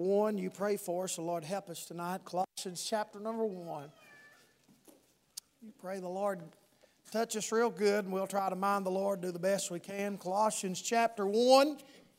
1, you pray for us. The Lord help us tonight. Colossians chapter number 1. You pray the Lord touch us real good, and we'll try to mind the Lord, do the best we can. Colossians chapter 1.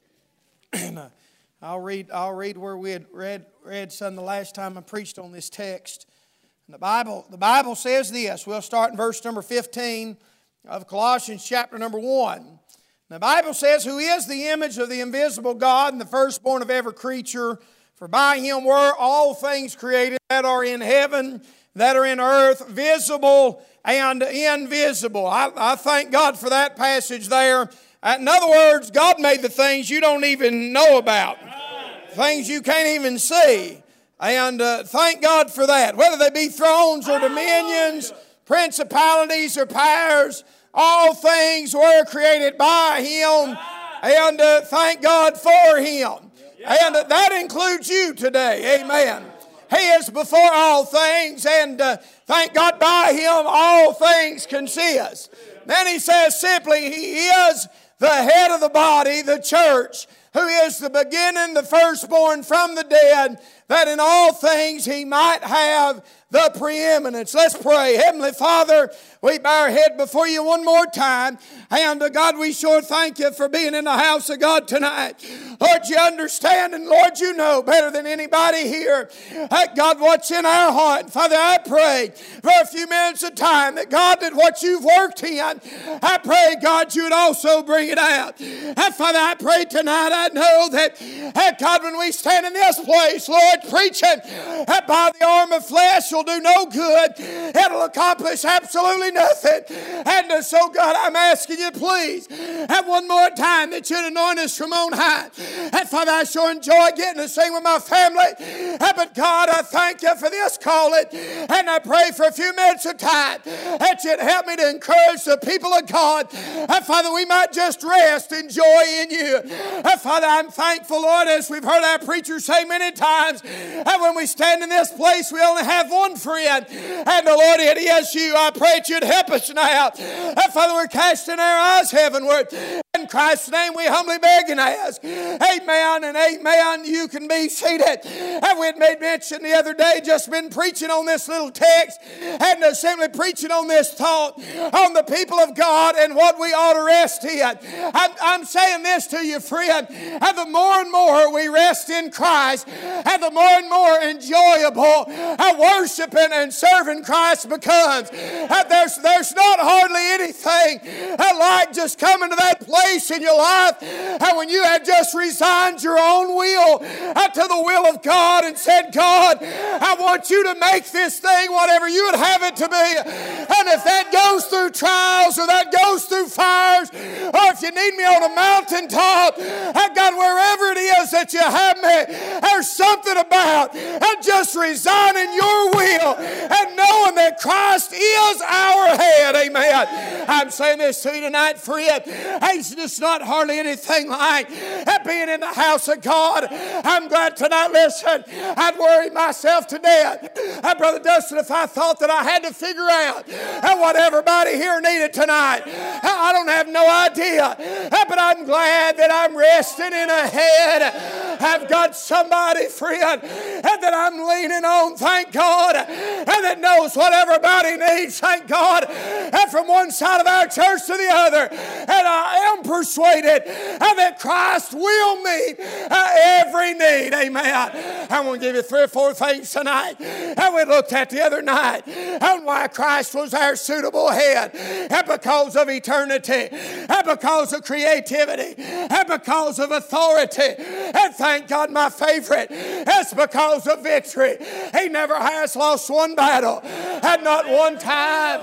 And I'll read where we had read some the last time I preached on this text. And the Bible says this. We'll start in verse number 15 of Colossians chapter number 1. The Bible says, "Who is the image of the invisible God and the firstborn of every creature? For by Him were all things created that are in heaven, that are in earth, visible and invisible." I thank God for that passage there. In other words, God made the things you don't even know about, things you can't even see. And thank God for that. Whether they be thrones or dominions, principalities or powers, all things were created by Him, and thank God for Him. And that includes you today. Amen. He is before all things, and thank God by Him all things consist. Then he says simply, He is the head of the body, the church, who is the beginning, the firstborn from the dead, that in all things He might have the preeminence. Let's pray. Heavenly Father, we bow our head before You one more time. And God, we sure thank You for being in the house of God tonight. Lord, You understand, and Lord, You know better than anybody here, God, what's in our heart. Father, I pray for a few minutes of time that God, that what You've worked in, I pray, God, You would also bring it out. And Father, I pray tonight, I know that, God, when we stand in this place, Lord, preaching by the arm of flesh will do no good. It'll accomplish absolutely nothing. And so, God, I'm asking You, please, have one more time that You'd anoint us from on high. And Father, I sure enjoy getting to sing with my family. But God, I thank You for this calling. And I pray for a few minutes of time that You'd help me to encourage the people of God. And Father, we might just rest and joy in You. And Father, I'm thankful, Lord, as we've heard our preachers say many times, and when we stand in this place, we only have one friend. And the Lord, it is You. I pray that You'd help us now. And Father, we're casting our eyes heavenward. In Christ's name we humbly beg and ask. Amen and amen. You can be seated. And we had made mention the other day, just been preaching on this little text and simply preaching on this thought on the people of God and what we ought to rest in. I'm saying this to you, friend. And the more and more we rest in Christ, and the more and more enjoyable worshiping and serving Christ becomes. There's not hardly anything like just coming to that place in your life when you had just resigned your own will to the will of God and said, God, I want You to make this thing whatever You would have it to be. And if that goes through trials or that goes through fires, or if You need me on a mountaintop, God, wherever it is that You have me, there's something about just resigning Your will and knowing that Christ is our head. Amen. I'm saying this to you tonight, friend. It's just not hardly anything like being in the house of God. I'm glad tonight, listen, I'd worry myself to death, Brother Dustin, if I thought that I had to figure out what everybody here needed tonight. I don't have no idea, but I'm glad that I'm resting in a head. I've got somebody, friend, and that I'm leaning on, thank God, and that knows what everybody needs, thank God, and from one side of our church to the other. And I am persuaded that Christ will meet every need. Amen. I want to give you 3 or 4 things tonight that we looked at the other night on why Christ was our suitable head, and because of eternity, and because of creativity, and because of authority. And thank God, my favorite, it's because of victory. He never has lost one battle, and not one time,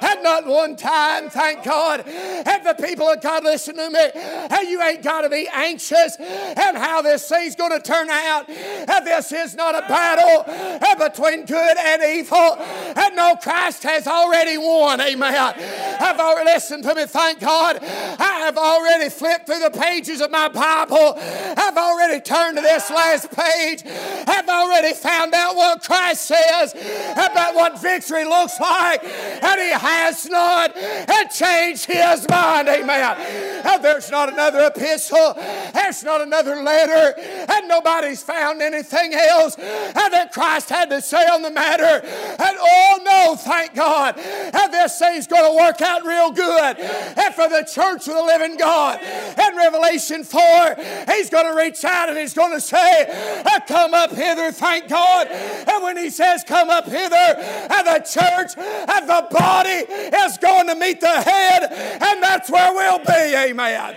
thank God. And the people of God, listen to me, and you ain't got to be anxious and how this thing's going to turn out. And this is not a battle between good and evil. And no, Christ has already won. Amen. I've already listened to me, thank God. I've already flipped through the pages of my Bible. I've already turned to this last page. I've already found out what Christ says about what victory looks like. And He has not changed His mind. Amen. And there's not another epistle. There's not another letter. And nobody's found anything else that Christ had to say on the matter. And oh no, thank God. And this thing's going to work out real good. And for the church of the living God. In Revelation 4, He's going to reach out and He's going to say, come up hither, thank God. And when He says come up hither, and the church and the body is going to meet the head, and that's where we'll be. Amen.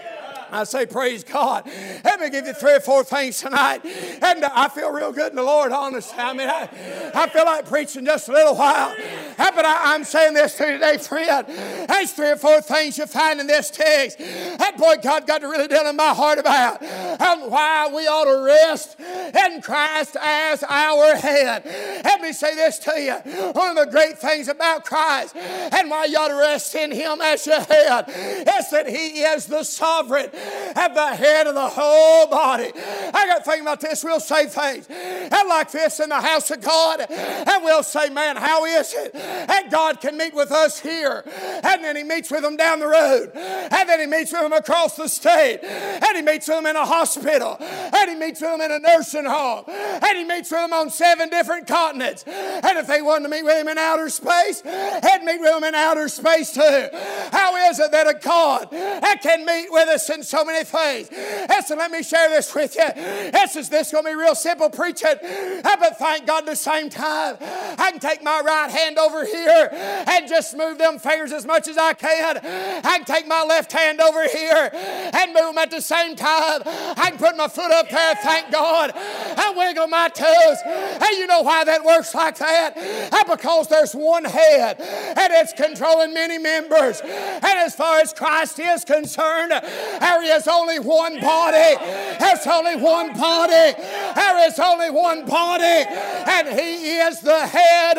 I say, praise God. Let me give you 3 or 4 things tonight. And I feel real good in the Lord, honestly. I mean, I feel like preaching just a little while. But I'm saying this to you today, friend. There's 3 or 4 things you find in this text. That boy God got to really deal in my heart about. And why we ought to rest in Christ as our head. Let me say this to you. One of the great things about Christ and why you ought to rest in Him as your head is that He is the sovereign at the head of the whole body. I got to think about this. We'll say things and like this in the house of God, and we'll say, man, how is it? And God can meet with us here, and then He meets with them down the road, and then He meets with them across the state, and He meets with them in a hospital, and He meets with them in a nursing home, and He meets with them on 7 different continents. And if they wanted to meet with Him in outer space, He'd meet with them in outer space too. How is it that a God that can meet with us in so many things? Listen, let me share this with you. This is going to be real simple preaching. But thank God at the same time, I can take my right hand over here and just move them fingers as much as I can. I can take my left hand over here and move them at the same time. I can put my foot up there, thank God. I wiggle my toes. And you know why that works like that? Because there's one head and it's controlling many members. And as far as Christ is concerned, there is only one body. There's only one body. There is only one body. And He is the head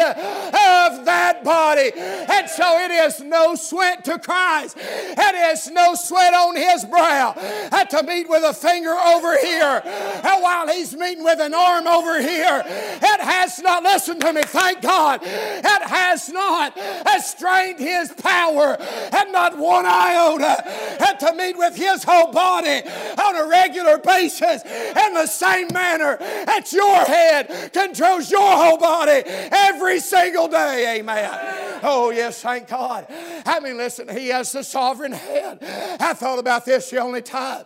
of that body. And so it is no sweat to Christ. It is no sweat on His brow to meet with a finger over here. And while He's meeting with an arm over here, it has not, listen to me, thank God, it has not strained His power and not one iota and to meet with His whole body on a regular basis in the same manner that your head controls your whole body every single day. Amen. Oh, yes, thank God. I mean, listen, He has the sovereign head. I thought about this the only time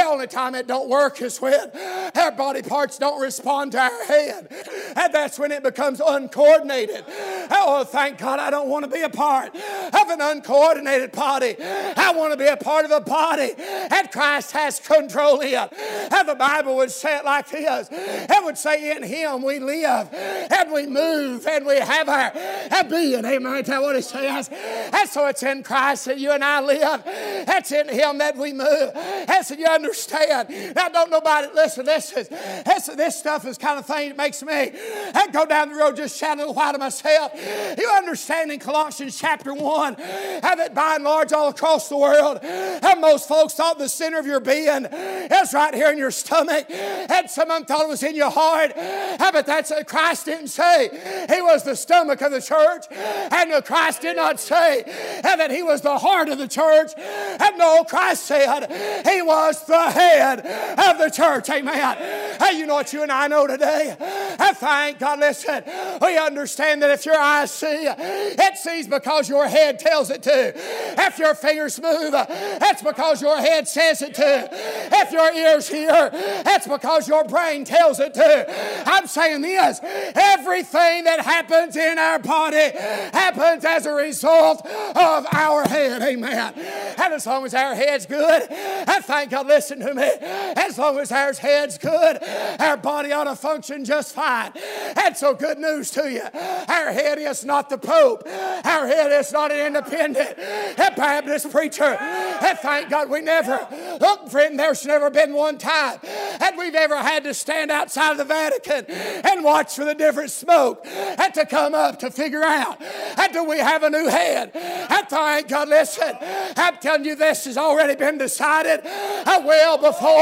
it don't work is when our body parts don't respond to our head. And that's when it becomes uncoordinated. Oh, thank God I don't want to be a part of an uncoordinated body. I want to be a part of a body that Christ has control in. And the Bible would say it like this. It would say in Him we live and we move and we have our being. Amen. That's what it says. And so it's in Christ that you and I live. It's in Him that we move. That's what you understand. Now don't nobody, listen, this stuff is kind of thing that makes me go down the road just shouting a little while to myself. You understand in Colossians chapter 1 how that by and large all across the world, how most folks thought the center of your being is right here in your stomach, and some of them thought it was in your heart. But that's Christ didn't say He was the stomach of the church, and Christ did not say that He was the heart of the church. And no, Christ said He was the head of the church. Amen. Hey, you know what you and I know today? Thank God, listen, we understand that if your eyes see, it sees because your head tells it to. If your fingers move, that's because your head says it to. If your ears hear, that's because your brain tells it to. I'm saying this, everything that happens in our body happens as a result of our head. Amen. And as long as our head's good, I thank God, listen to me, as long as our head's good, our body ought to function just fine. That's so good news to you. Our head is not the Pope. Our head is not an independent Baptist preacher. And thank God we never, look friend, there's never been one time that we've ever had to stand outside of the Vatican and watch for the different smoke and to come up to figure out, and do we have a new head? And thank God, listen, I'm telling you, this has already been decided well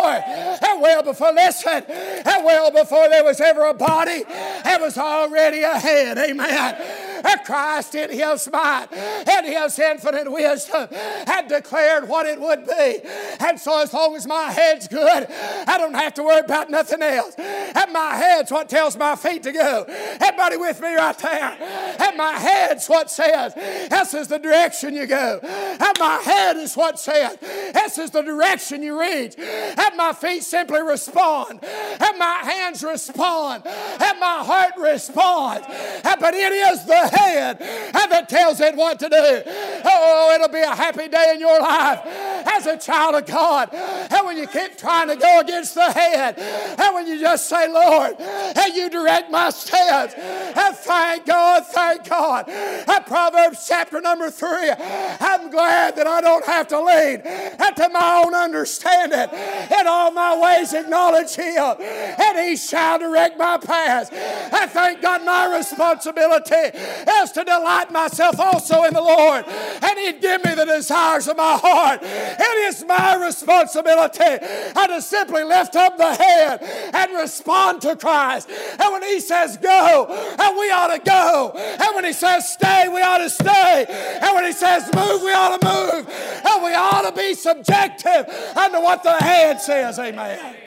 before, listen, well before there was ever a body, there was already a head. Amen. Christ in His might and His infinite wisdom had declared what it would be. And so as long as my head's good, I don't have to worry about nothing else. And my head's what tells my feet to go. Everybody with me right there? And my head's what says, this is the direction you go. And my head is what says, this is the direction you reach. And my feet simply respond. And my hands respond. And my heart responds. But it is the head that tells it what to do. Oh, it'll be a happy day in your life as a child of God. And when you keep trying to go against the head, and when you just say, Lord, and you direct my steps, and thank God, thank God. Proverbs chapter number 3, I'm glad that I don't have to lean into my own understanding. In all my ways acknowledge Him, and He shall direct my paths. I thank God my responsibility is to delight myself also in the Lord, and He'd give me the desires of my heart. It is my responsibility to simply lift up the head and respond to Christ. And when He says go, and we ought to go. And when He says stay, we ought to stay. And when He says move, we ought to move. And we ought to be subjective unto what the head says. Amen.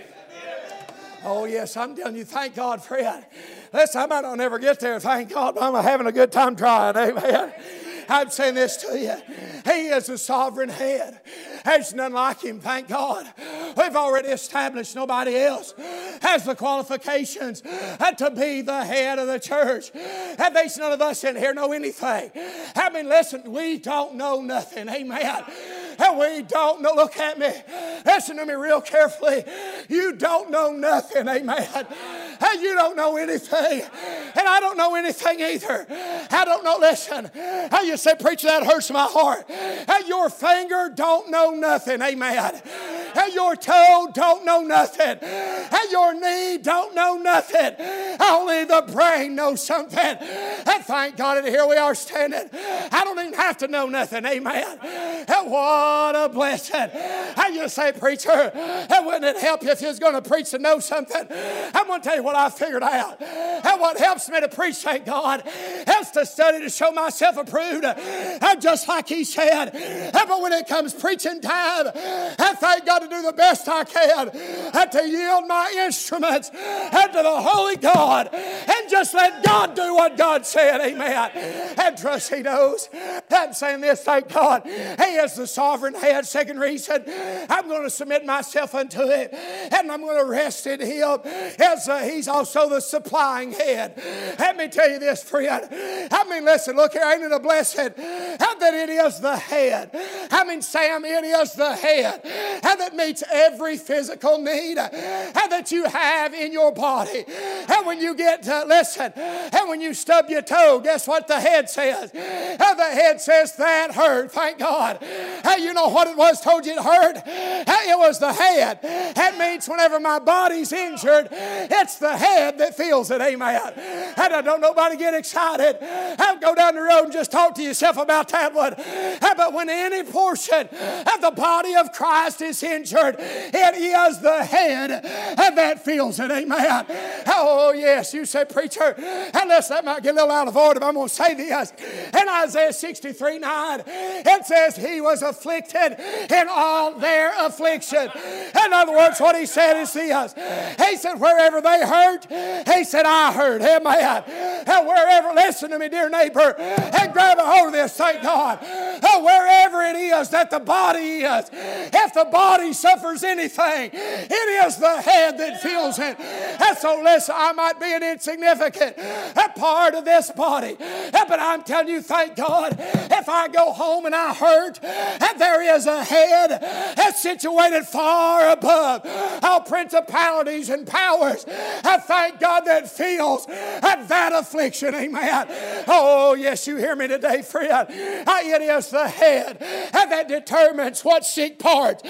Oh, yes, I'm telling you, thank God for it. Listen, I might not never get there, thank God, but I'm having a good time trying. Amen. I'm saying this to you. He is the sovereign head. There's none like Him, thank God. We've already established nobody else has the qualifications to be the head of the church. And there's none of us in here know anything. I mean, listen, we don't know nothing. Amen. And we don't know. Look at me. Listen to me real carefully. You don't know nothing. Amen. And you don't know anything. And I don't know anything either. I don't know. Listen. How you say, preacher, that hurts my heart. And your finger don't know nothing. Amen. And your toe don't know nothing. And your knee don't know nothing. Only the brain knows something. And thank God that here we are standing. I don't even have to know nothing. Amen. And what a blessing. How you say, preacher, wouldn't it help you if you was going to preach to know something? I'm going to tell you what I figured out. And what helps me to preach, thank God, helps to study to show myself approved. And just like He said. But when it comes preaching time, I thank God to do the best I can and to yield my instruments and to the Holy God and just let God do what God said. Amen. And trust He knows. I'm saying this, thank God. He is the sovereign head. Second reason, I'm going to submit myself unto it and I'm going to rest in Him as He's also the supplying head. Let me tell you this, friend. I mean, listen, look here, ain't it a blessing that it is the head? I mean, Sam, it is the head and that meets every physical need and that you have in your body. And when you get to, listen, and when you stub your toe, guess what the head says? And the head says, that hurt, thank God. Hey, you know what it was told you it hurt? Hey, it was the head. That means whenever my body's injured, it's the head that feels it, amen. And I don't nobody get excited. I'll go down the road and just talk to yourself about that one. But when any portion of the body of Christ is injured, it is the head that feels it, amen. Oh, yes, you say, preacher, unless that might get a little out of order, but I'm going to say this. In Isaiah 63:9, it says, He was afflicted in all their affliction. In other words, what He said is this. He said, wherever they hurt, He said, I hurt. Amen. And wherever, listen to me, dear neighbor, and grab a hold of this, thank God. Wherever it is that the body is, if the body suffers anything, it is the head that feels it. And so listen, I might be an insignificant part of this body, but I'm telling you, thank God, if I go home and I hurt, and there is a head that's situated far above all principalities and powers, I thank God that feels that affliction, amen. Oh, yes, you hear me today, friend. It is the head that determines what sick parts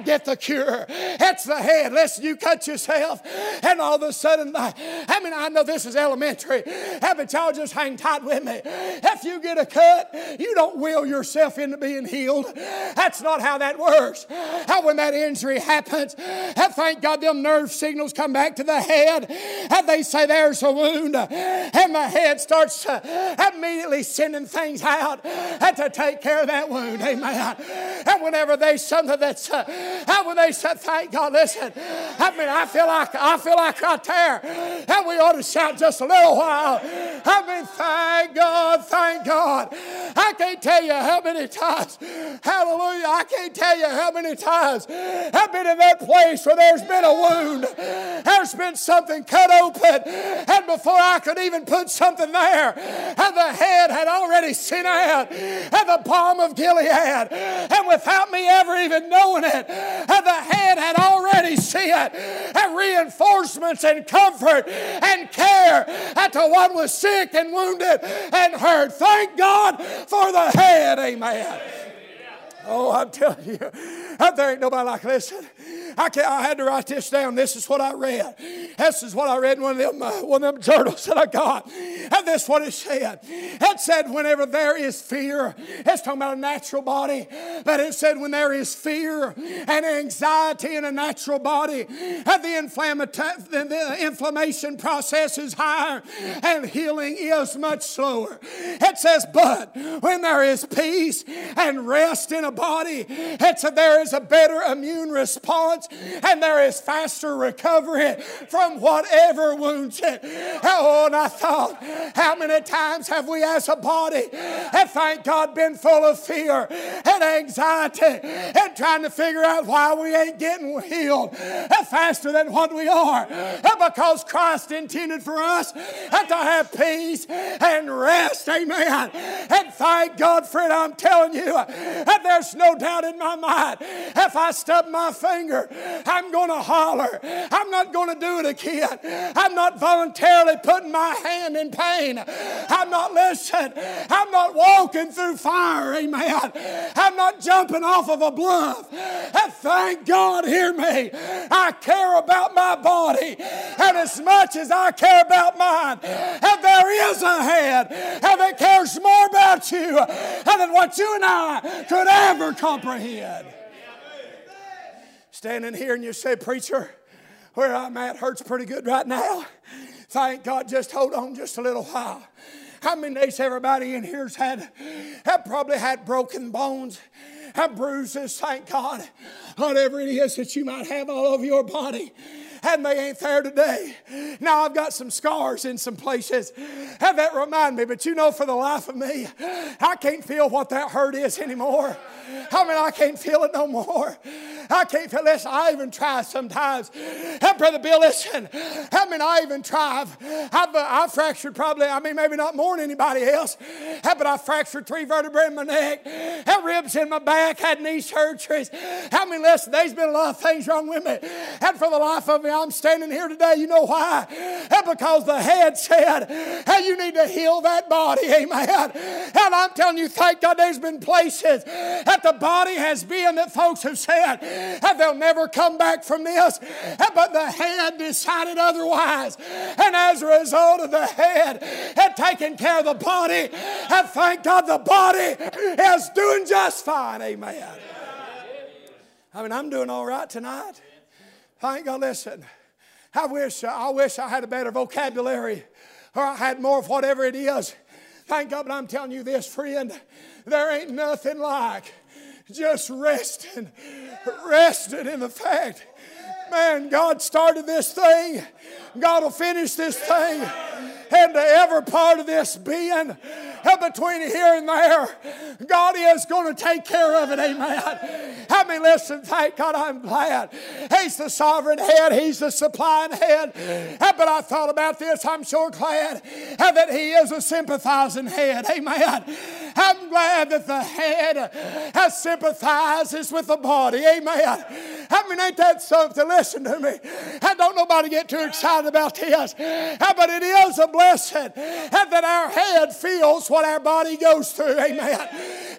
get the cure. It's the head. Listen, you cut yourself, and all of a sudden, I know this is elementary, but y'all just hang tight with me. If you get a cut, you don't will yourself into being healed. That's not how that works. How when that injury happens, thank God them nerve signals come back to the head, and they say there's a wound, and the head starts immediately sending things out to take care of that wound. Amen. And whenever there's something that's, when they say, thank God, listen, I feel like right there, and we ought to shout just a little while. Thank God, thank God. I can't tell you how many times, hallelujah, I can't tell you how many times I've been in that place where there's been a wound, there's been something cut open, and before I could even put something there, and the head had already sent out, and the balm of Gilead, and without me ever even knowing it, and the head had already sent, and reinforcements and comfort and care to one was sick and wounded and hurt. Thank God for the head. Amen. Oh, I'm telling you, there ain't nobody like, listen, I had to write this down. This is what I read. This is what I read in one of them journals that I got. And this is what it said. It said whenever there is fear, it's talking about a natural body, but it said when there is fear and anxiety in a natural body, and the inflammation process is higher and healing is much slower. It says, but when there is peace and rest in a body, it said there is a better immune response and there is faster recovery from whatever wounds it. Oh, and I thought, how many times have we as a body, and thank God, been full of fear and anxiety and trying to figure out why we ain't getting healed faster than what we are. Because Christ intended for us to have peace and rest. Amen. And thank God for it. I'm telling you, there's no doubt in my mind, if I stub my finger, I'm going to holler. I'm not going to do it again. I'm not voluntarily putting my hand in pain. I'm not listening. I'm not walking through fire. Amen. I'm not jumping off of a bluff. And thank God, hear me, I care about my body. And as much as I care about mine, and there is a head and that cares more about you than what you and I could ever comprehend. Standing here and you say, preacher, where I'm at hurts pretty good right now. Thank God, just hold on just a little while. How many days everybody in here's have probably had broken bones, have bruises, thank God. Whatever it is that you might have all over your body, and they ain't there today. Now I've got some scars in some places, and that remind me, but you know, for the life of me, I can't feel what that hurt is anymore. I can't feel it no more. I can't feel this. I even try sometimes. And Brother Bill, listen. I even try. I've fractured probably, maybe not more than anybody else. But I fractured 3 vertebrae in my neck, and ribs in my back, had knee surgeries. Listen, there's been a lot of things wrong with me. And for the life of me, I'm standing here today. You know why? And because the head said, hey, you need to heal that body. Amen. And I'm telling you, thank God there's been places that the body has been that folks have said, and they'll never come back from this. But the head decided otherwise. And as a result of the head had taken care of the body, and thank God the body is doing just fine. Amen. I'm doing all right tonight. Thank God. Listen, I wish I had a better vocabulary, or I had more of whatever it is. Thank God, but I'm telling you this, friend, there ain't nothing like just resting in the fact, man, God started this thing. God will finish this thing. And to every part of this being, between here and there, God is going to take care of it. Amen. Listen, thank God, I'm glad. He's the sovereign head. He's the supplying head. But I thought about this. I'm sure glad that He is a sympathizing head. Amen. I'm glad that the head sympathizes with the body. Amen. Ain't that something? Listen to me. Don't nobody get too excited about this. But it is a blessing that our head feels what our body goes through. Amen.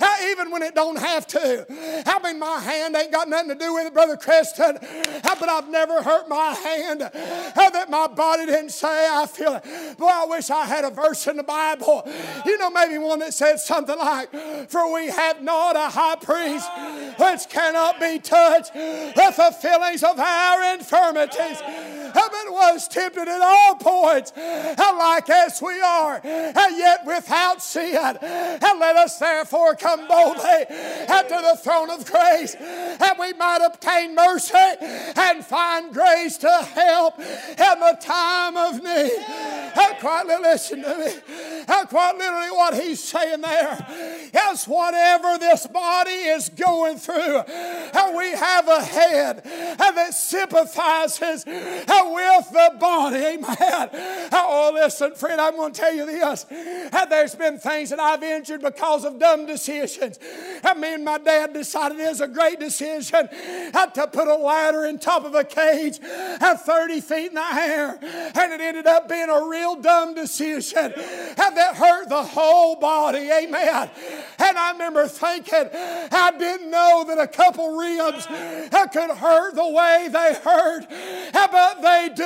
Even when it don't have to. I mean, my hand ain't got nothing to do with it, Brother Creston. But I've never hurt my hand that my body didn't say I feel it. Boy, I wish I had a verse in the Bible. You know, maybe one that said something like, for we have not a high priest which cannot be touched with the feelings of our infirmities, but was tempted at all points, like as we are, and yet without sin. And let us therefore come boldly unto the throne of grace, that we might obtain mercy and find grace to help in the time of need. Quite listen to me. Quite literally what he's saying there is whatever this body is going through, we have a head that sympathizes with the body. Amen. Oh, listen, friend, I'm going to tell you this. There's been things that I've injured because of dumb decisions. Me and my dad decided it was a great decision to put a ladder in top of a cage at 30 feet in the air. And it ended up being a real dumb decision that hurt the whole body. Amen. And I remember thinking, I didn't know that a couple ribs could hurt the way they hurt. But they do.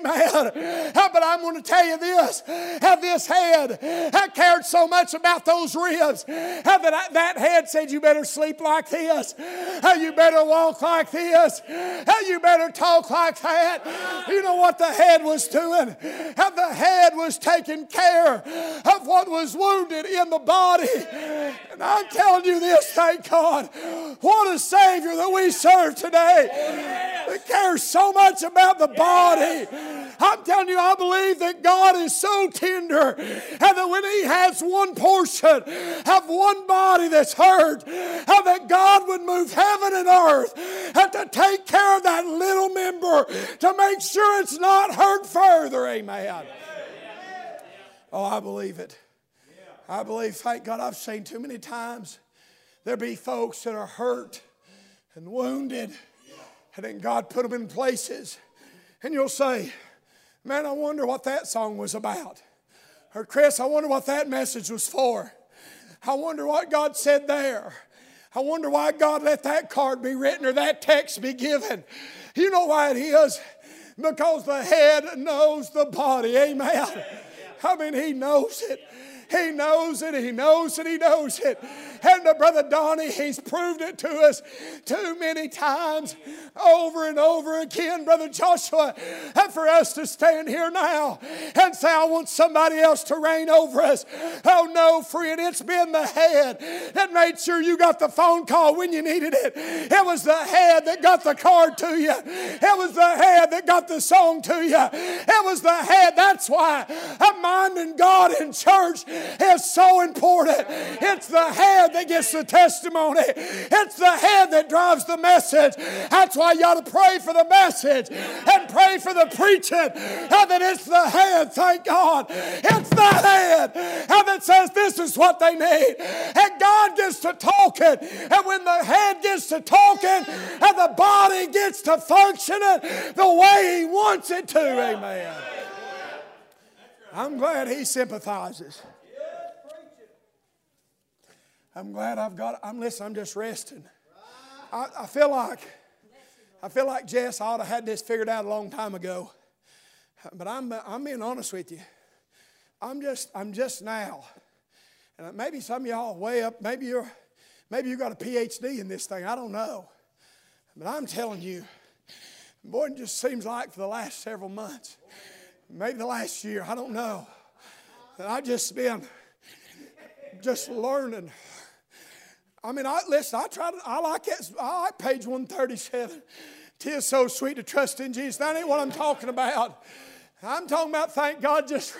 Amen. But I'm going to tell you this. This head cared so much about those ribs that head said, you better sleep like this. You better walk like this. You better talk like that. You know what the head was doing? The head was taking care of what was wounded in the body. And I'm telling you this, thank God. What a Savior that we serve today. That cares so much about the body. I'm telling you, I believe that God is so tender, and that when He has one portion of one body that's hurt, that God would move heaven and earth and to take care of that little member to make sure it's not hurt further. Amen. Oh, I believe it. I believe, thank God, I've seen too many times there be folks that are hurt and wounded, and then God put them in places, and you'll say, man, I wonder what that song was about. Or, Chris, I wonder what that message was for. I wonder what God said there. I wonder why God let that card be written or that text be given. You know why it is? Because the head knows the body. Amen. I mean, He knows it. He knows it, He knows it, He knows it. And Brother Donnie, he's proved it to us too many times, over and over again, Brother Joshua. And for us to stand here now and say, I want somebody else to reign over us. Oh no, friend, it's been the head that made sure you got the phone call when you needed it. It was the head that got the card to you. It was the head that got the song to you. It was the head. That's why minding God in church is so important. It's the head that gets the testimony. It's the head that drives the message. That's why you ought to pray for the message and pray for the preaching. And that it's the head, thank God. It's the head and that says this is what they need. And God gets to talking. And when the head gets to talking and the body gets to functioning the way He wants it to. Amen. I'm glad He sympathizes. I'm glad I'm just resting. I feel like Jess ought to have had this figured out a long time ago. But I'm being honest with you. I'm just now. And maybe some of y'all way up, maybe you got a PhD in this thing. I don't know. But I'm telling you, boy, it just seems like for the last several months, maybe the last year, I don't know, that I've just been learning. I mean, I like page 137. 'Tis so sweet to trust in Jesus. That ain't what I'm talking about. I'm talking about, thank God, just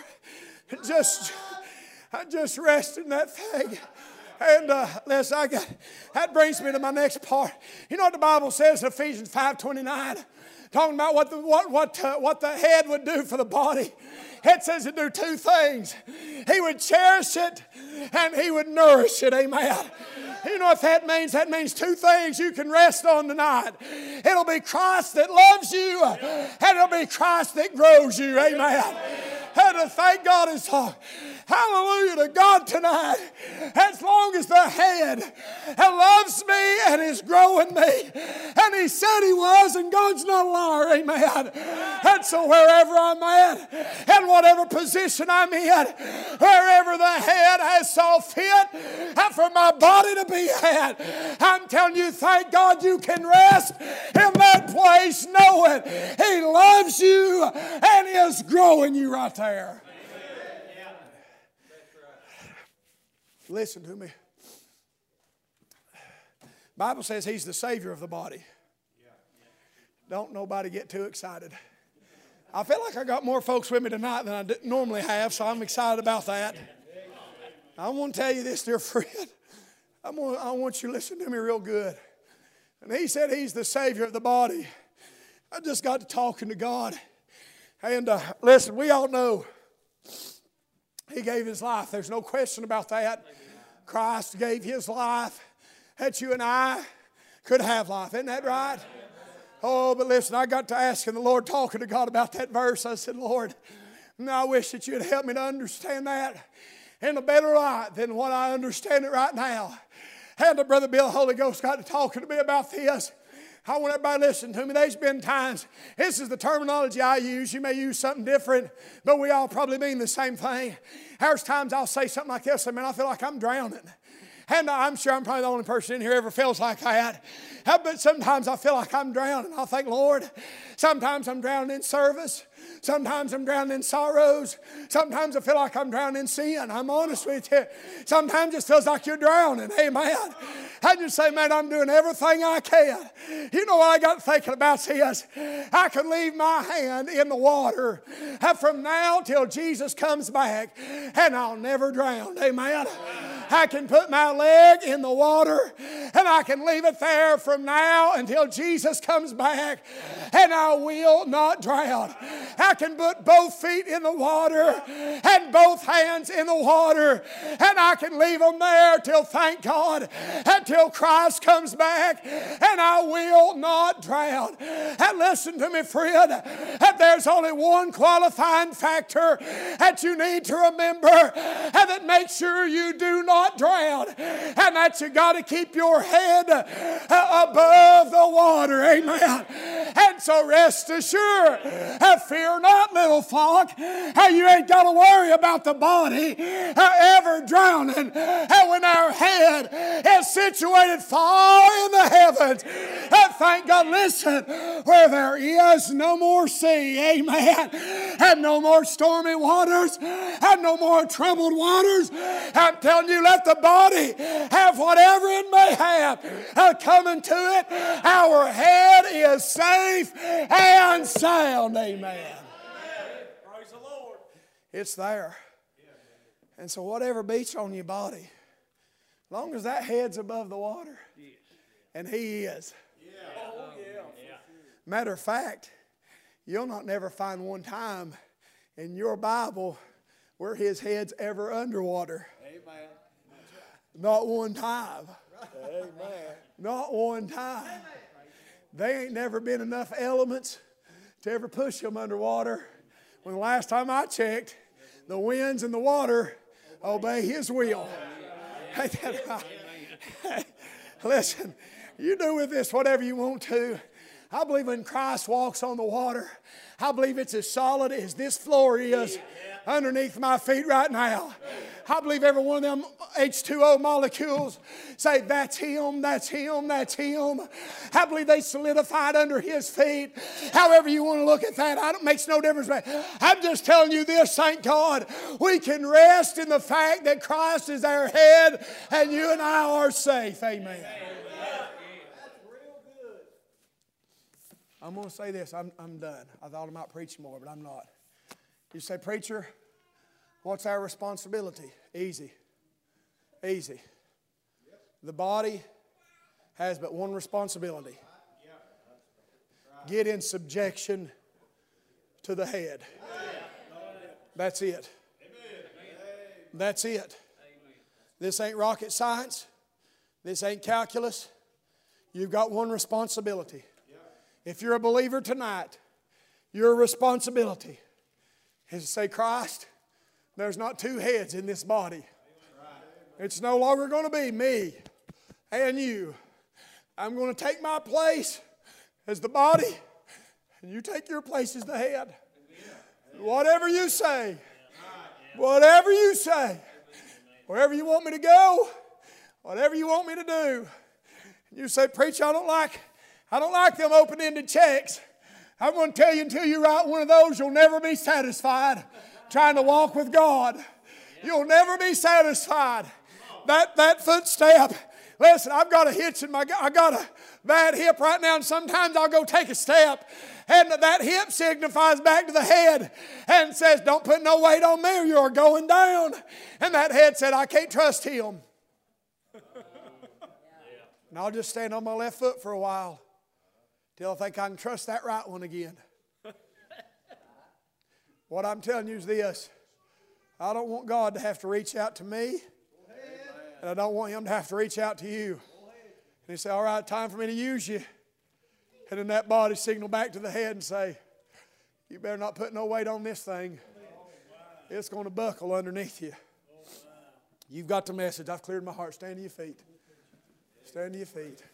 rest in that thing. And that brings me to my next part. You know what the Bible says in Ephesians 5:29? Talking about what the head would do for the body. It says he'd do two things. He would cherish it and He would nourish it. Amen. You know what that means? That means two things you can rest on tonight. It'll be Christ that loves you, and it'll be Christ that grows you. Amen. And to thank God Hallelujah to God tonight. As long as the head loves me and is growing me. And He said He was, and God's not a liar. Amen. And so wherever I'm at, and whatever position I'm in, wherever the head has saw fit for my body to be at, I'm telling you, thank God you can rest in that place knowing He loves you and is growing you right there. Listen to me. Bible says He's the Savior of the body. Don't nobody get too excited. I feel like I got more folks with me tonight than I normally have, so I'm excited about that. I want to tell you this, dear friend. I want you to listen to me real good. And He said He's the Savior of the body. I just got to talking to God. And listen, we all know He gave His life. There's no question about that. Christ gave His life that you and I could have life. Isn't that right? Oh, but listen, I got to asking the Lord, talking to God about that verse. I said, Lord, I wish that you'd help me to understand that in a better light than what I understand it right now. And Brother Bill, the Holy Ghost got to talking to me about this. I want everybody to listen to me. There's been times, this is the terminology I use. You may use something different, but we all probably mean the same thing. There's times I'll say something like this, man, I feel like I'm drowning. And I'm sure I'm probably the only person in here ever feels like that. But sometimes I feel like I'm drowning. I think, Lord, sometimes I'm drowning in service. Sometimes I'm drowning in sorrows. Sometimes I feel like I'm drowning in sin. I'm honest with you. Sometimes it feels like you're drowning. Amen. I just say, man, I'm doing everything I can. You know what I got thinking about is I can leave my hand in the water from now till Jesus comes back, and I'll never drown. Amen. I can put my leg in the water, and I can leave it there from now until Jesus comes back, and I will not drown. I can put both feet in the water and both hands in the water, and I can leave them there till, thank God, until Christ comes back, and I will not drown. And listen to me, friend, that there's only one qualifying factor that you need to remember, and that makes sure you do not drown, and that you got to keep your head above the water. Amen. And so rest assured, fear not, little flock. You ain't got to worry about the body ever drowning. And when our head is situated far in the heavens, thank God, listen, where there is no more sea, amen, and no more stormy waters, and no more troubled waters, I'm telling you, let the body have whatever it may have coming to it. Our head is safe and sound, amen. Praise the Lord. It's there. And so whatever beats on your body, as long as that head's above the water, and He is. Matter of fact, you'll not never find one time in your Bible where His head's ever underwater. Amen. Not one time. Amen. Not one time. There ain't never been enough elements to ever push Him underwater. When the last time I checked, the winds and the water obey His will. Ain't that right? Listen, you do with this whatever you want to. I believe when Christ walks on the water, I believe it's as solid as this floor is underneath my feet right now. I believe every one of them H2O molecules say, that's Him, that's Him, that's Him. I believe they solidified under His feet. However you want to look at that, it makes no difference. I'm just telling you this, thank God, we can rest in the fact that Christ is our head and you and I are safe. Amen. I'm going to say this. I'm done. I thought I might preach more, but I'm not. You say, preacher, what's our responsibility? Easy. Easy. The body has but one responsibility. Get in subjection to the head. That's it. That's it. This ain't rocket science. This ain't calculus. You've got one responsibility. If you're a believer tonight, your responsibility is to say, Christ, There's not two heads in this body. It's no longer going to be me and you. I'm going to take my place as the body, and you take your place as the head. Whatever you say, whatever you say, wherever you want me to go, whatever you want me to do. You say, preacher, I don't like them open-ended checks. I'm going to tell you, until you write one of those, you'll never be satisfied trying to walk with God. You'll never be satisfied. That footstep. Listen, I've got a hitch in my, I got a bad hip right now, and sometimes I'll go take a step, and that hip signifies back to the head and says, don't put no weight on me or you're going down. And that head said, I can't trust him. And I'll just stand on my left foot for a while till I think I can trust that right one again. What I'm telling you is this. I don't want God to have to reach out to me, and I don't want Him to have to reach out to you. And He say, all right, time for me to use you. And then that body signal back to the head and say, you better not put no weight on this thing. It's going to buckle underneath you. You've got the message. I've cleared my heart. Stand to your feet. Stand to your feet.